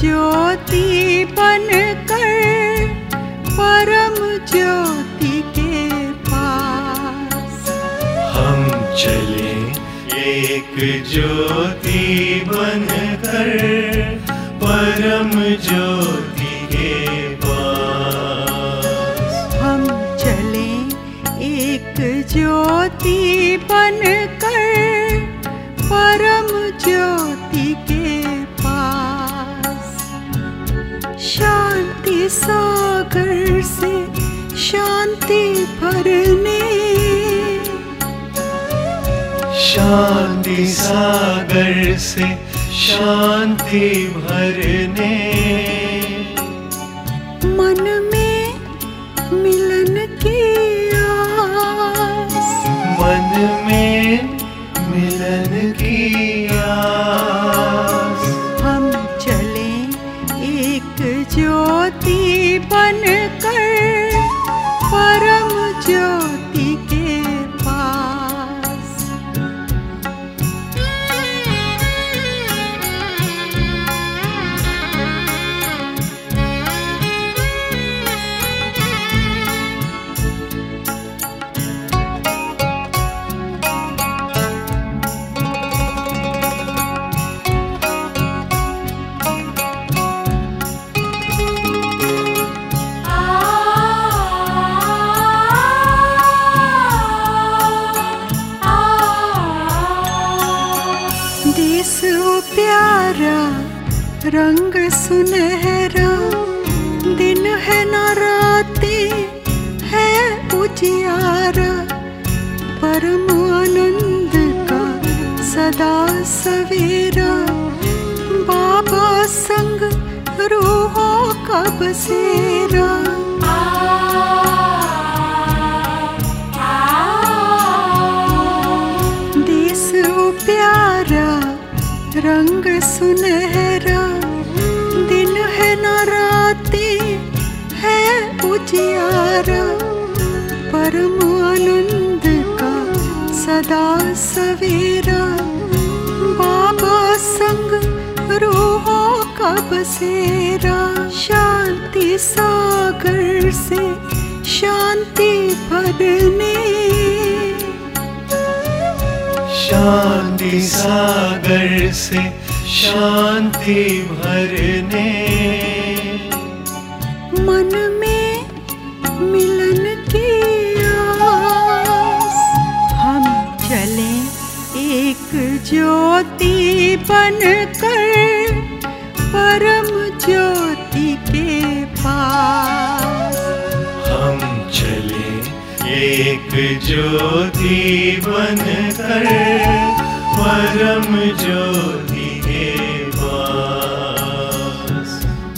ज्योति बनकर परम ज्योति के पास। हम चले एक ज्योति बनकर परम ज्योति के पास। हम चले एक ज्योति बनकर परम ज्योति के पास। शांति सागर से शांति भरने, शांति सागर से शांति भरने, मन में मिलन की आस, मन में मिलन की आस। हम चले एक ज्योति बनकर परम ज्योति के पास। देश वो प्यारा, रंग सुनहरा, दिन है न रातें है उजियारा, परम आनंद का सदा सवेरा, बाबा संग रूहों का बसेरा। देश वो प्यारा, रंग सुनहरा, दिन है न रातें है उजियारा, परम आनंद का सदा सवेरा, बाबा संग रूहों का बसेरा। शांति सागर से शांति भरने, शांति सागर से शांति भरने, मन में मिलन की आस। हम चले एक ज्योति बनकर परम ज्योति के पास। हम चले एक ज्योति बनकर परम ज्योति के पास।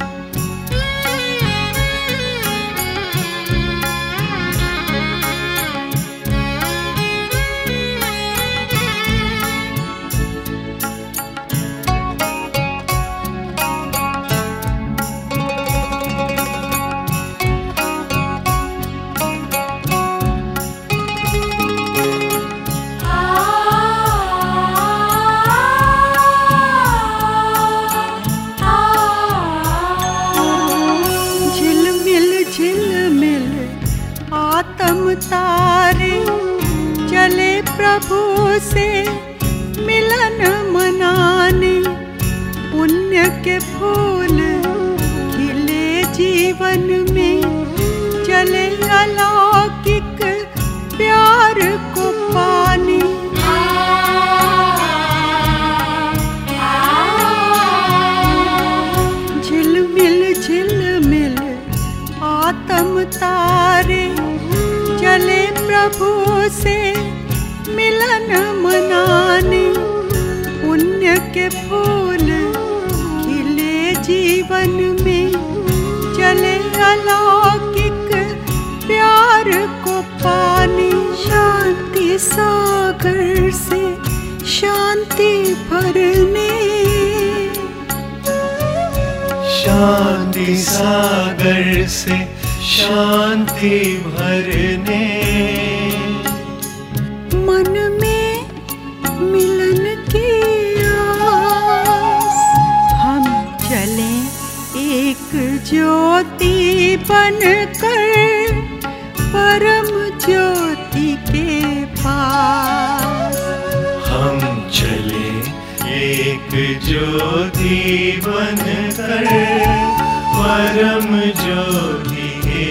आत्म तारे चले प्रभु से मिलन मनाने, पुण्य के फूल खिले जीवन में, चले अलौकिक प्यार को पाने। झिलमिल झिलमिल आत्म तारे चले प्रभु से मिलन मनाने, पुण्य के फूल खिले जीवन में, चले अलौकिक प्यार को पाने। शांति सागर से शांति भरने, शांति सागर से शांति भरने, मन में मिलन की आस। हम चले एक ज्योति बनकर परम ज्योति के पास। हम चले एक ज्योति बनकर परम ज्योति के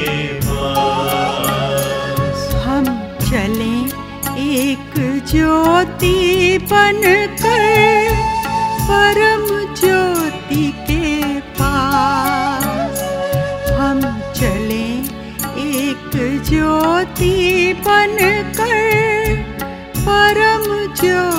पास। हम चले एक ज्योति बनकर परम ज्योति के पास। हम चले एक ज्योति बनकर परम ज्योति